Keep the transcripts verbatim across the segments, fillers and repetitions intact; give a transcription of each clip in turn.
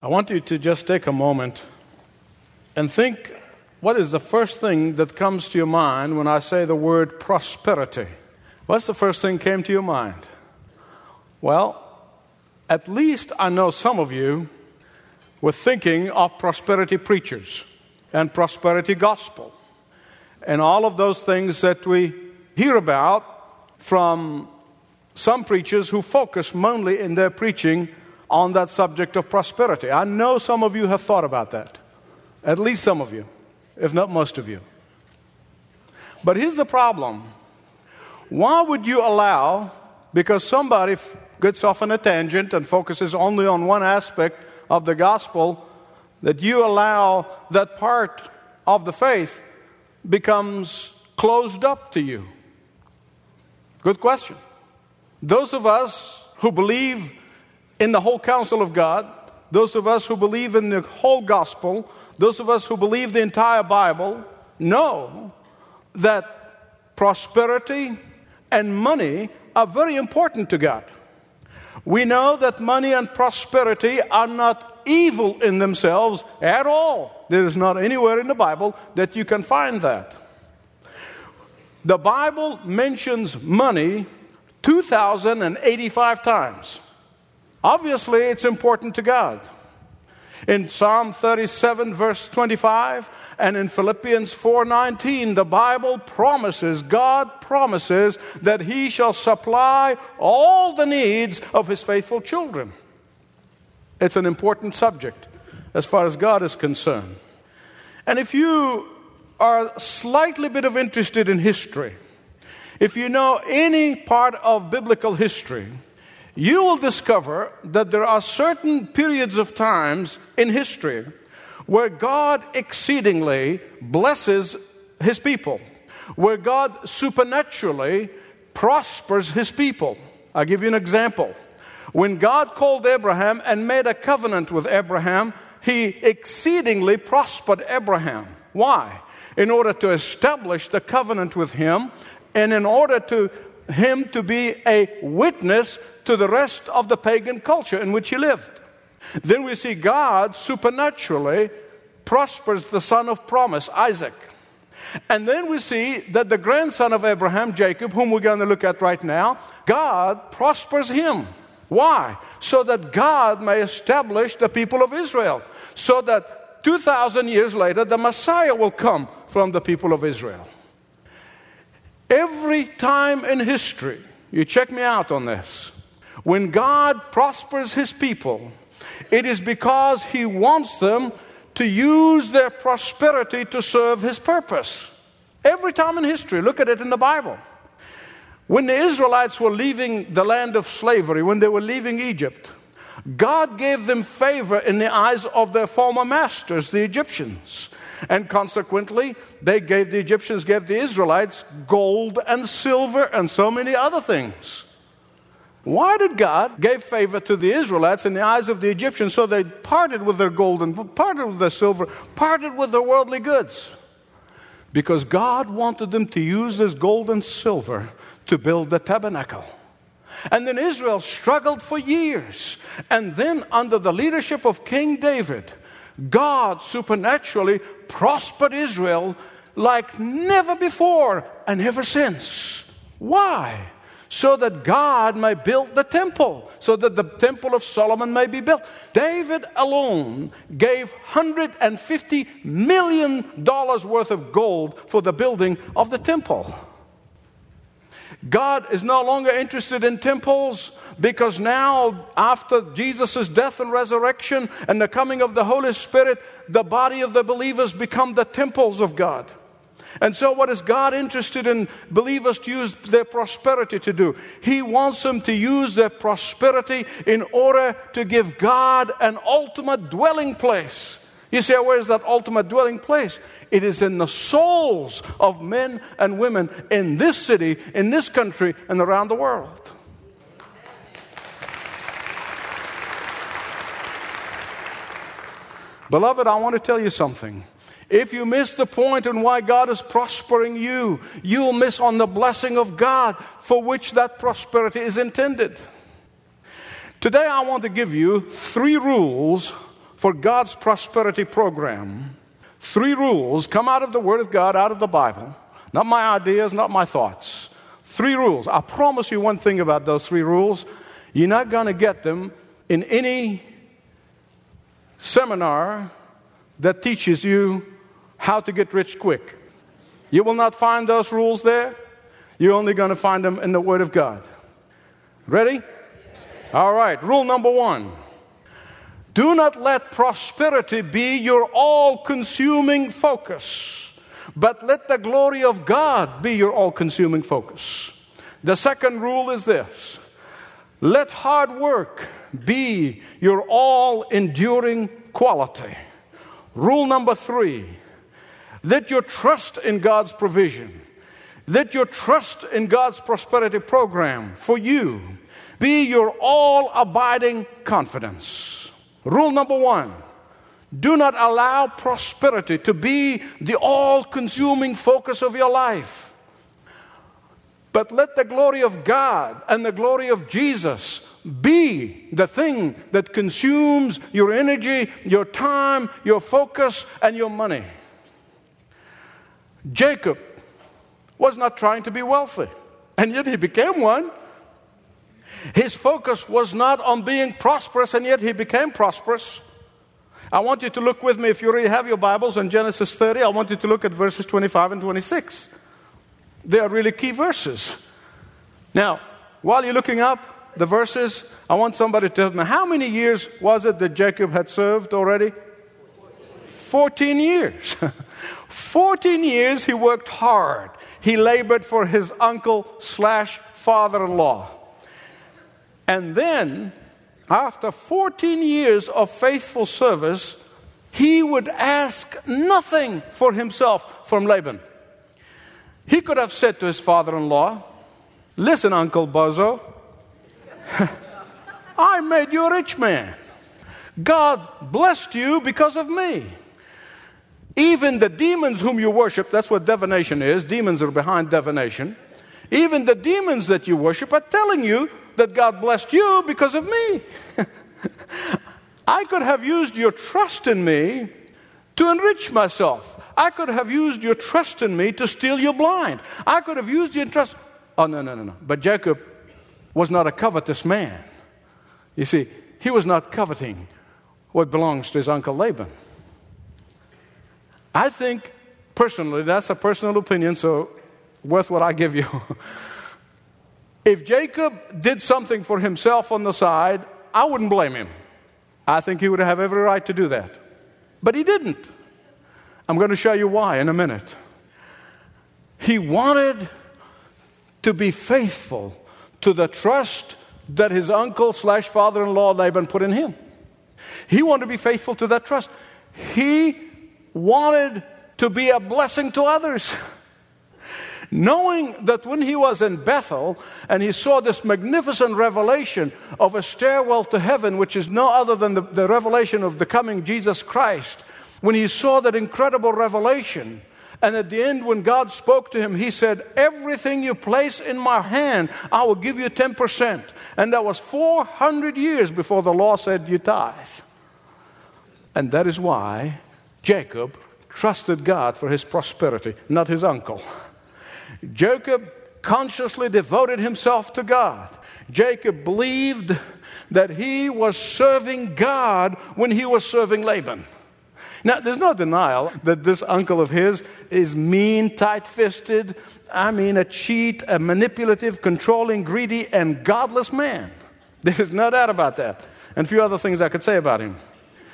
I want you to just take a moment and think, what is the first thing that comes to your mind when I say the word prosperity? What's the first thing came to your mind? Well, at least I know some of you were thinking of prosperity preachers and prosperity gospel and all of those things that we hear about from some preachers who focus mainly in their preaching on that subject of prosperity. I know some of you have thought about that. At least some of you, if not most of you. But here's the problem. Why would you allow, because somebody f- gets off on a tangent and focuses only on one aspect of the gospel, that you allow that part of the faith becomes closed up to you? Good question. Those of us who believe in the whole counsel of God, those of us who believe in the whole gospel, those of us who believe the entire Bible, know that prosperity and money are very important to God. We know that money and prosperity are not evil in themselves at all. There is not anywhere in the Bible that you can find that. The Bible mentions money two thousand eighty-five times. Obviously, it's important to God. In Psalm thirty-seven, verse twenty-five, and in Philippians four nineteen, the Bible promises, God promises, that He shall supply all the needs of His faithful children. It's an important subject as far as God is concerned. And if you are slightly bit of interested in history, if you know any part of biblical history, you will discover that there are certain periods of times in history where God exceedingly blesses His people, where God supernaturally prospers His people. I'll give you an example. When God called Abraham and made a covenant with Abraham, He exceedingly prospered Abraham. Why? In order to establish the covenant with him, and in order to him to be a witness to the rest of the pagan culture in which he lived. Then we see God supernaturally prospers the son of promise, Isaac. And then we see that the grandson of Abraham, Jacob, whom we're going to look at right now, God prospers him. Why? So that God may establish the people of Israel. So that two thousand years later, the Messiah will come from the people of Israel. Every time in history, you check me out on this, when God prospers His people, it is because He wants them to use their prosperity to serve His purpose. Every time in history, look at it in the Bible. When the Israelites were leaving the land of slavery, when they were leaving Egypt, God gave them favor in the eyes of their former masters, the Egyptians. And consequently, they gave the Egyptians, gave the Israelites gold and silver and so many other things. Why did God give favor to the Israelites in the eyes of the Egyptians so they parted with their gold and parted with their silver, parted with their worldly goods? Because God wanted them to use this gold and silver to build the tabernacle. And then Israel struggled for years. And then under the leadership of King David, God supernaturally prospered Israel like never before and ever since. Why? So that God may build the temple, so that the temple of Solomon may be built. David alone gave one hundred fifty million dollars worth of gold for the building of the temple. God is no longer interested in temples because now, after Jesus' death and resurrection and the coming of the Holy Spirit, the body of the believers become the temples of God. And so what is God interested in believers to use their prosperity to do? He wants them to use their prosperity in order to give God an ultimate dwelling place. You say, where is that ultimate dwelling place? It is in the souls of men and women in this city, in this country, and around the world. Beloved, I want to tell you something. If you miss the point on why God is prospering you, you will miss on the blessing of God for which that prosperity is intended. Today I want to give you three rules for for God's prosperity program. Three rules come out of the Word of God, out of the Bible. Not my ideas, not my thoughts. Three rules. I promise you one thing about those three rules. You're not going to get them in any seminar that teaches you how to get rich quick. You will not find those rules there. You're only going to find them in the Word of God. Ready? All right. Rule number one. Do not let prosperity be your all-consuming focus, but let the glory of God be your all-consuming focus. The second rule is this. Let hard work be your all-enduring quality. Rule number three. Let your trust in God's provision, let your trust in God's prosperity program for you be your all-abiding confidence. Rule number one. Do not allow prosperity to be the all-consuming focus of your life. But let the glory of God and the glory of Jesus be the thing that consumes your energy, your time, your focus, and your money. Jacob was not trying to be wealthy, and yet he became one. His focus was not on being prosperous, and yet he became prosperous. I want you to look with me, if you already have your Bibles, in Genesis thirty. I want you to look at verses twenty-five and twenty-six. They are really key verses. Now, while you're looking up the verses, I want somebody to tell me, how many years was it that Jacob had served already? Fourteen years. Fourteen years he worked hard. He labored for his uncle slash father-in-law. And then, after fourteen years of faithful service, he would ask nothing for himself from Laban. He could have said to his father-in-law, listen, Uncle Bozo, I made you a rich man. God blessed you because of me. Even the demons whom you worship, that's what divination is. Demons are behind divination. Even the demons that you worship are telling you that God blessed you because of me. I could have used your trust in me to enrich myself. I could have used your trust in me to steal you blind. I could have used your trust. Oh, no, no, no, no. But Jacob was not a covetous man. You see, he was not coveting what belongs to his uncle Laban. I think, personally, that's a personal opinion, so worth what I give you. If Jacob did something for himself on the side, I wouldn't blame him. I think he would have every right to do that. But he didn't. I'm going to show you why in a minute. He wanted to be faithful to the trust that his uncle slash father-in-law Laban put in him. He wanted to be faithful to that trust. He wanted to be a blessing to others. Knowing that when he was in Bethel and he saw this magnificent revelation of a stairwell to heaven, which is no other than the, the revelation of the coming Jesus Christ, when he saw that incredible revelation, and at the end when God spoke to him, he said, everything you place in my hand, I will give you ten percent. And that was four hundred years before the law said you tithe. And that is why Jacob trusted God for his prosperity, not his uncle. Jacob consciously devoted himself to God. Jacob believed that he was serving God when he was serving Laban. Now, there's no denial that this uncle of his is mean, tight-fisted, I mean a cheat, a manipulative, controlling, greedy, and godless man. There's no doubt about that. And a few other things I could say about him.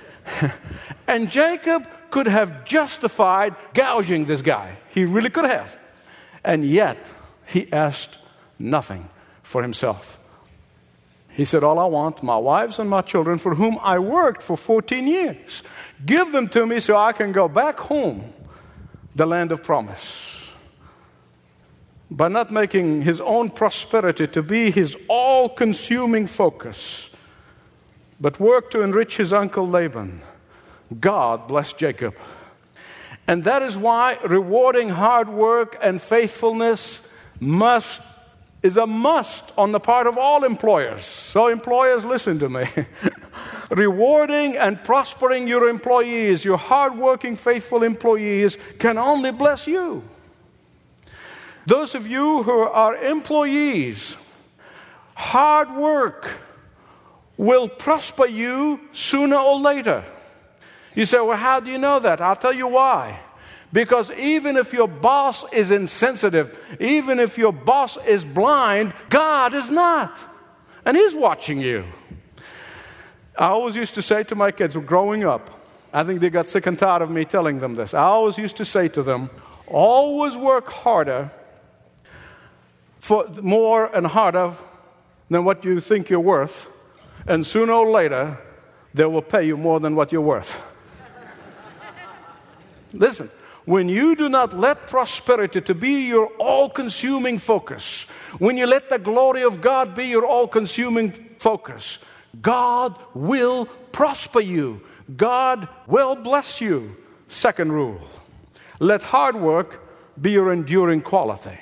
And Jacob could have justified gouging this guy. He really could have. And yet, he asked nothing for himself. He said, all I want, my wives and my children, for whom I worked for fourteen years. Give them to me so I can go back home, the land of promise. By not making his own prosperity to be his all-consuming focus, but work to enrich his uncle Laban, God blessed Jacob. And that is why rewarding hard work and faithfulness must is a must on the part of all employers. So employers, listen to me. Rewarding and prospering your employees, your hardworking, faithful employees, can only bless you. Those of you who are employees, hard work will prosper you sooner or later. You say, well, how do you know that? I'll tell you why. Because even if your boss is insensitive, even if your boss is blind, God is not. And He's watching you. I always used to say to my kids growing up, I think they got sick and tired of me telling them this. I always used to say to them, always work harder for more and harder than what you think you're worth. And sooner or later, they will pay you more than what you're worth. Listen. When you do not let prosperity to be your all-consuming focus, when you let the glory of God be your all-consuming focus, God will prosper you. God will bless you. Second rule, let hard work be your enduring quality.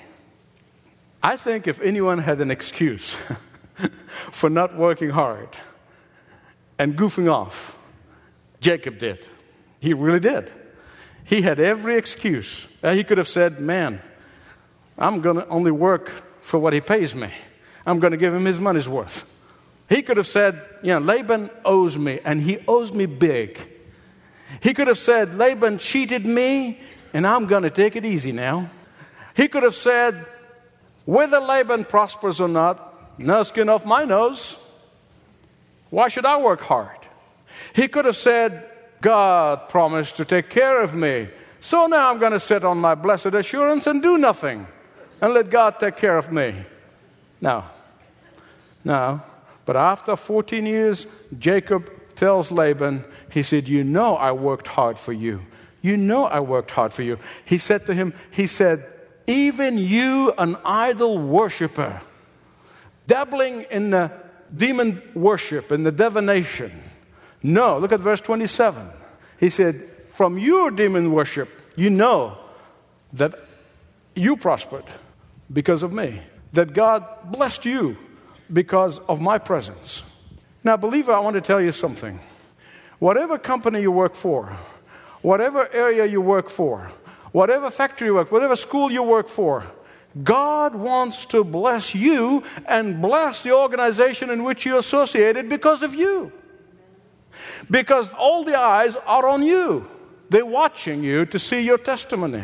I think if anyone had an excuse for not working hard and goofing off, Jacob did. He really did. He had every excuse. Uh, he could have said, man, I'm going to only work for what he pays me. I'm going to give him his money's worth. He could have said, you know, Laban owes me, and he owes me big. He could have said, Laban cheated me, and I'm going to take it easy now. He could have said, whether Laban prospers or not, no skin off my nose. Why should I work hard? He could have said, God promised to take care of me. So now I'm going to sit on my blessed assurance and do nothing and let God take care of me. No. No. But after fourteen years, Jacob tells Laban, he said, you know I worked hard for you. You know I worked hard for you. He said to him, he said, even you, an idol worshiper, dabbling in the demon worship, in the divination. No, look at verse twenty-seven. He said, from your demon worship, you know that you prospered because of me. That God blessed you because of my presence. Now, believer, I want to tell you something. Whatever company you work for, whatever area you work for, whatever factory you work for, whatever school you work for, God wants to bless you and bless the organization in which you're associated because of you. Because all the eyes are on you. They're watching you to see your testimony.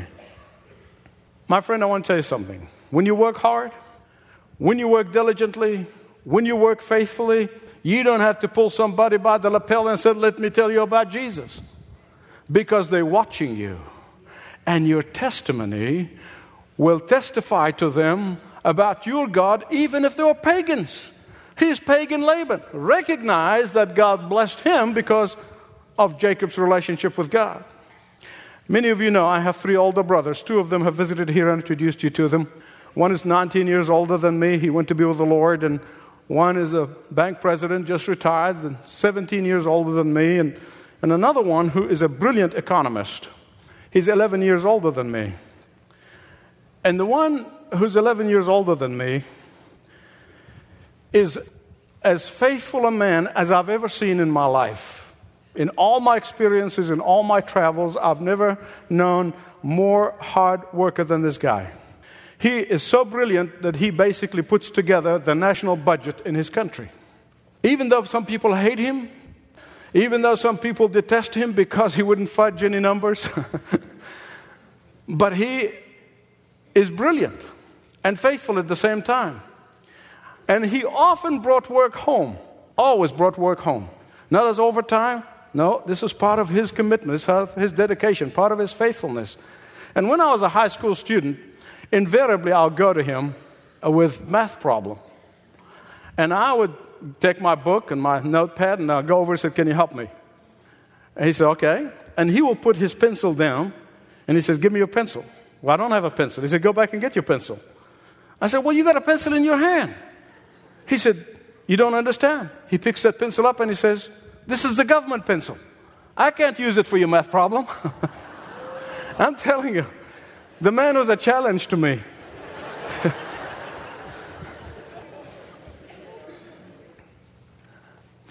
My friend, I want to tell you something. When you work hard, when you work diligently, when you work faithfully, you don't have to pull somebody by the lapel and say, let me tell you about Jesus. Because they're watching you. And your testimony will testify to them about your God, even if they were pagans. He's pagan Laban. Recognize that God blessed him because of Jacob's relationship with God. Many of you know I have three older brothers. Two of them have visited here and introduced you to them. One is nineteen years older than me. He went to be with the Lord. And one is a bank president, just retired, and seventeen years older than me. And, and another one who is a brilliant economist. He's eleven years older than me. And the one who's eleven years older than me is as faithful a man as I've ever seen in my life. In all my experiences, in all my travels, I've never known more hard worker than this guy. He is so brilliant that he basically puts together the national budget in his country. Even though some people hate him, even though some people detest him because he wouldn't fudge any numbers, but he is brilliant and faithful at the same time. And he often brought work home, always brought work home. Not as overtime. No, this was part of his commitment, his dedication, part of his faithfulness. And when I was a high school student, invariably I'll go to him with math problem. And I would take my book and my notepad and I'll go over and say, can you help me? And he said, okay. And he will put his pencil down and he says, give me your pencil. Well, I don't have a pencil. He said, go back and get your pencil. I said, well, you got a pencil in your hand. He said, you don't understand. He picks that pencil up and he says, this is the government pencil. I can't use it for your math problem. I'm telling you, the man was a challenge to me.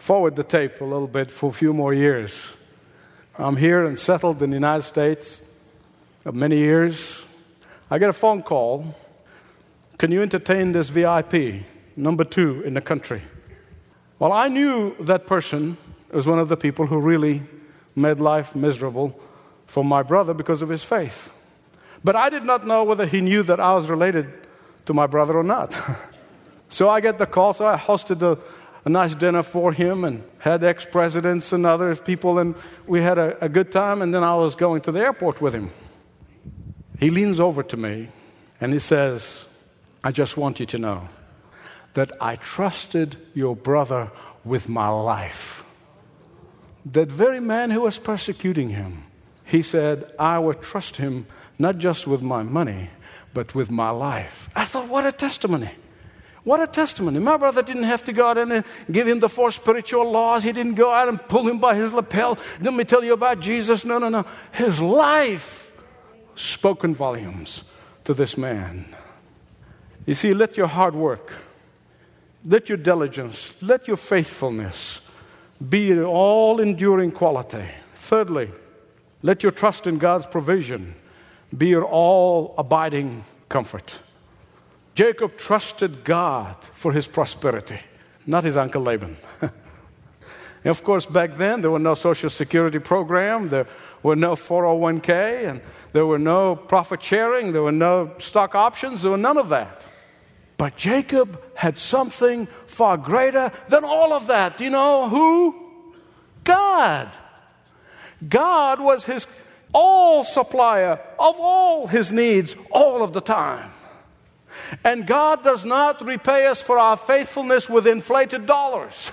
forward the tape a little bit for a few more years. I'm here and settled in the United States of many years. I get a phone call. Can you entertain this V I P, number two in the country? Well, I knew that person was one of the people who really made life miserable for my brother because of his faith. But I did not know whether he knew that I was related to my brother or not. So I get the call, so I hosted a, a nice dinner for him and had ex-presidents and other people, and we had a, a good time, and then I was going to the airport with him. He leans over to me, and he says, I just want you to know that I trusted your brother with my life. That very man who was persecuting him, he said, I would trust him not just with my money, but with my life. I thought, what a testimony. What a testimony. My brother didn't have to go out and give him the four spiritual laws. He didn't go out and pull him by his lapel. Let me tell you about Jesus. No, no, no. His life spoke in volumes to this man. You see, let your hard work, let your diligence, let your faithfulness be an all-enduring quality. Thirdly, let your trust in God's provision be your all-abiding comfort. Jacob trusted God for his prosperity, not his uncle Laban. And of course, back then, there were no Social Security program, there were no four oh one k, and there were no profit sharing, there were no stock options, there were none of that. But Jacob had something far greater than all of that. Do you know who? God. God was his all supplier of all his needs all of the time. And God does not repay us for our faithfulness with inflated dollars.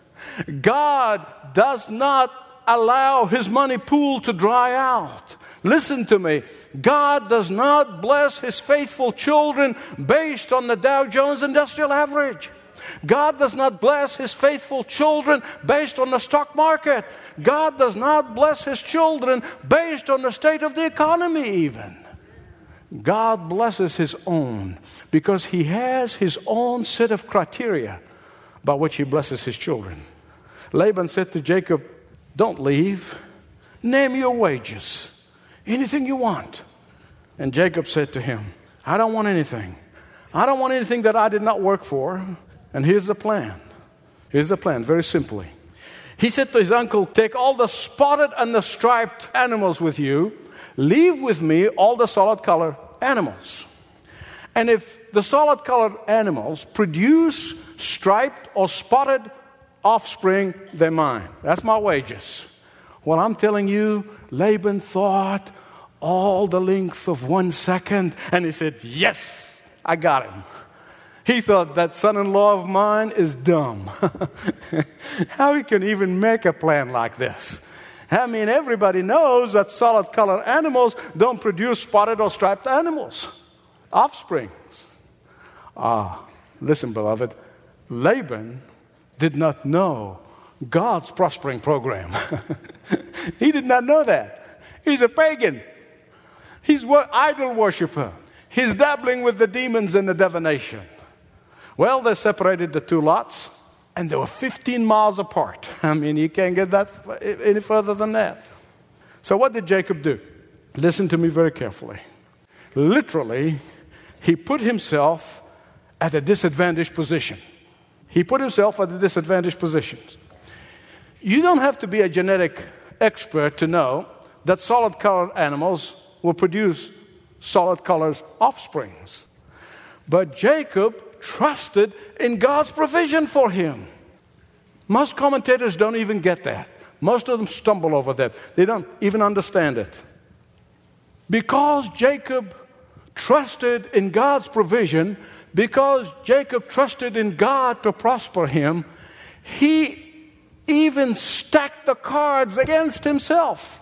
God does not allow his money pool to dry out. Listen to me. God does not bless his faithful children based on the Dow Jones Industrial Average. God does not bless his faithful children based on the stock market. God does not bless his children based on the state of the economy even. God blesses his own because he has his own set of criteria by which he blesses his children. Laban said to Jacob, don't leave. Name your wages. Anything you want. And Jacob said to him, I don't want anything. I don't want anything that I did not work for. And here's the plan. Here's the plan, very simply. He said to his uncle, take all the spotted and the striped animals with you. Leave with me all the solid color animals. And if the solid colored animals produce striped or spotted offspring, they're mine. That's my wages. Well, I'm telling you, Laban thought all the length of one second, and he said, yes, I got him. He thought that son-in-law of mine is dumb. How he can even make a plan like this? I mean, everybody knows that solid colored animals don't produce spotted or striped animals, offsprings. Ah, listen, beloved, Laban did not know God's prospering program. He did not know that. He's a pagan. He's an idol worshiper. He's dabbling with the demons and the divination. Well, they separated the two lots, and they were fifteen miles apart. I mean, you can't get that any further than that. So what did Jacob do? Listen to me very carefully. Literally, he put himself at a disadvantaged position. He put himself at a disadvantaged position. You don't have to be a genetic expert to know that solid-colored animals will produce solid-colored offsprings. But Jacob trusted in God's provision for him. Most commentators don't even get that. Most of them stumble over that. They don't even understand it. Because Jacob trusted in God's provision, because Jacob trusted in God to prosper him, he even stacked the cards against himself.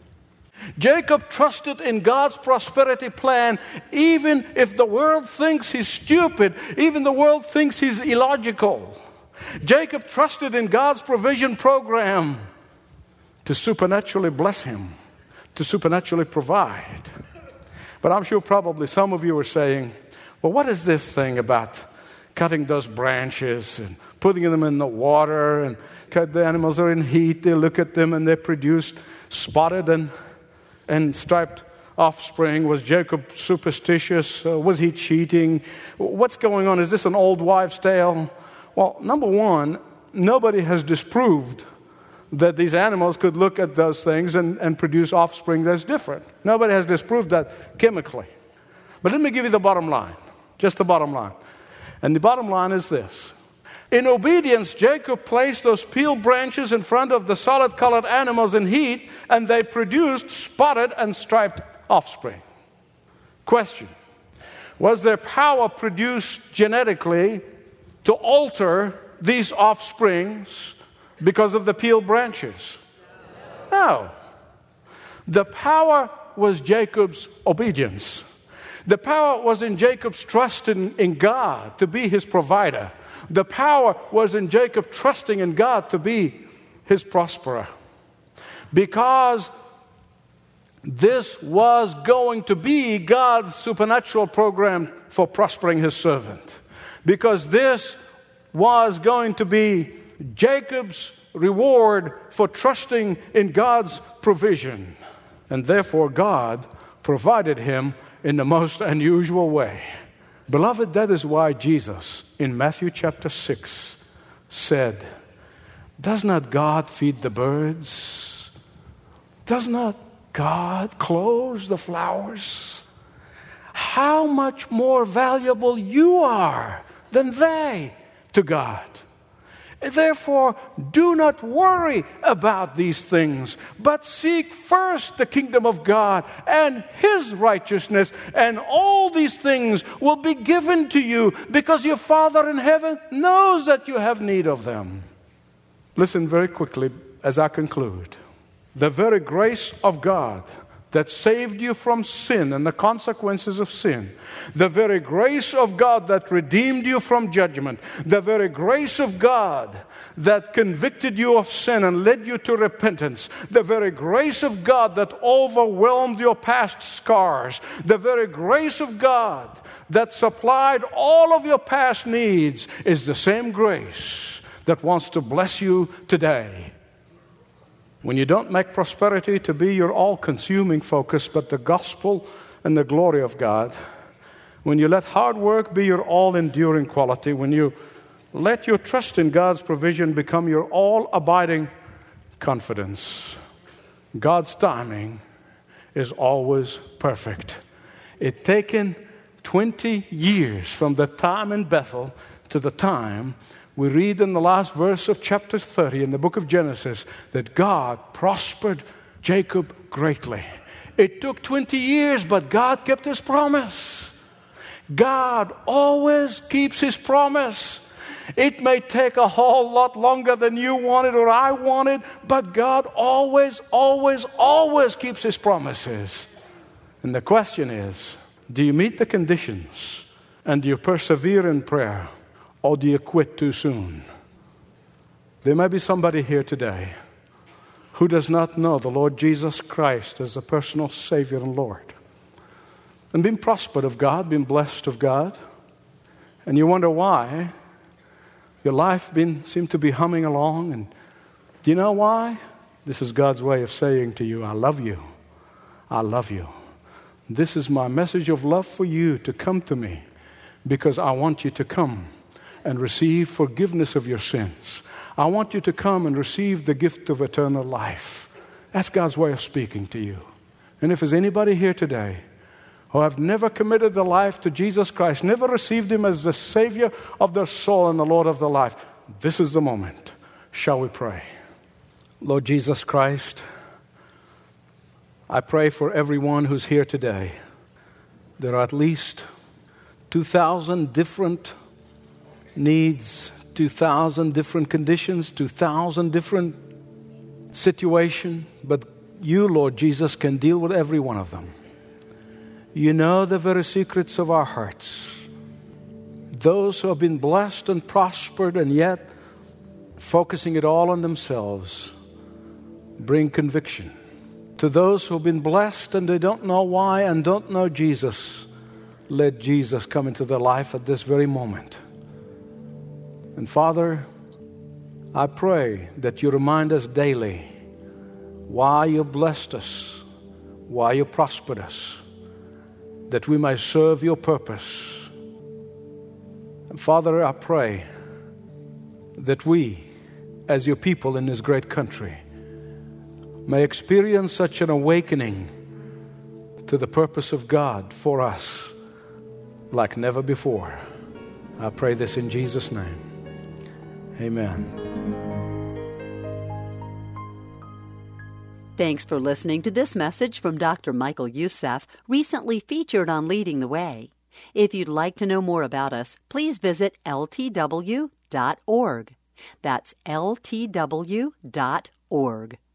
Jacob trusted in God's prosperity plan, even if the world thinks he's stupid, even the world thinks he's illogical. Jacob trusted in God's provision program to supernaturally bless him, to supernaturally provide. But I'm sure probably some of you are saying, well, what is this thing about cutting those branches and putting them in the water, and the animals are in heat. They look at them and they produce spotted and, and striped offspring. Was Jacob superstitious? Uh, was he cheating? What's going on? Is this an old wives' tale? Well, number one, nobody has disproved that these animals could look at those things and, and produce offspring that's different. Nobody has disproved that chemically. But let me give you the bottom line, just the bottom line. And the bottom line is this. In obedience, Jacob placed those peeled branches in front of the solid-colored animals in heat, and they produced spotted and striped offspring. Question: was there power produced genetically to alter these offsprings because of the peeled branches? No. The power was Jacob's obedience. The power was in Jacob's trust in, in God to be his provider. The power was in Jacob trusting in God to be his prosperer. Because this was going to be God's supernatural program for prospering his servant. Because this was going to be Jacob's reward for trusting in God's provision. And therefore God provided him in the most unusual way. Beloved, that is why Jesus in Matthew chapter six said, does not God feed the birds? Does not God clothe the flowers? How much more valuable you are than they to God. Therefore, do not worry about these things, but seek first the kingdom of God and his righteousness, and all these things will be given to you because your Father in heaven knows that you have need of them. Listen very quickly as I conclude. The very grace of God that saved you from sin and the consequences of sin, the very grace of God that redeemed you from judgment, the very grace of God that convicted you of sin and led you to repentance, the very grace of God that overwhelmed your past scars, the very grace of God that supplied all of your past needs is the same grace that wants to bless you today. When you don't make prosperity to be your all-consuming focus, but the gospel and the glory of God, when you let hard work be your all-enduring quality, when you let your trust in God's provision become your all-abiding confidence, God's timing is always perfect. It's taken twenty years from the time in Bethel to the time we read in the last verse of chapter thirty in the book of Genesis that God prospered Jacob greatly. It took twenty years, but God kept his promise. God always keeps his promise. It may take a whole lot longer than you wanted or I wanted, but God always, always, always keeps his promises. And the question is, do you meet the conditions and do you persevere in prayer? Or do you quit too soon? There may be somebody here today who does not know the Lord Jesus Christ as a personal Savior and Lord. And been prospered of God, been blessed of God. And you wonder why your life been seemed to be humming along. And do you know why? This is God's way of saying to you, I love you. I love you. This is my message of love for you to come to me because I want you to come and receive forgiveness of your sins. I want you to come and receive the gift of eternal life. That's God's way of speaking to you. And if there's anybody here today who have never committed their life to Jesus Christ, never received him as the Savior of their soul and the Lord of their life, this is the moment. Shall we pray? Lord Jesus Christ, I pray for everyone who's here today. There are at least two thousand different needs, two thousand different conditions, two thousand different situations, but you, Lord Jesus, can deal with every one of them. You know the very secrets of our hearts. Those who have been blessed and prospered and yet focusing it all on themselves, bring conviction. To those who have been blessed and they don't know why and don't know Jesus, let Jesus come into their life at this very moment. And Father, I pray that you remind us daily why you blessed us, why you prospered us, that we may serve your purpose. And Father, I pray that we, as your people in this great country, may experience such an awakening to the purpose of God for us like never before. I pray this in Jesus' name. Amen. Thanks for listening to this message from Doctor Michael Youssef, recently featured on Leading the Way. If you'd like to know more about us, please visit L T W dot org. That's L T W dot org.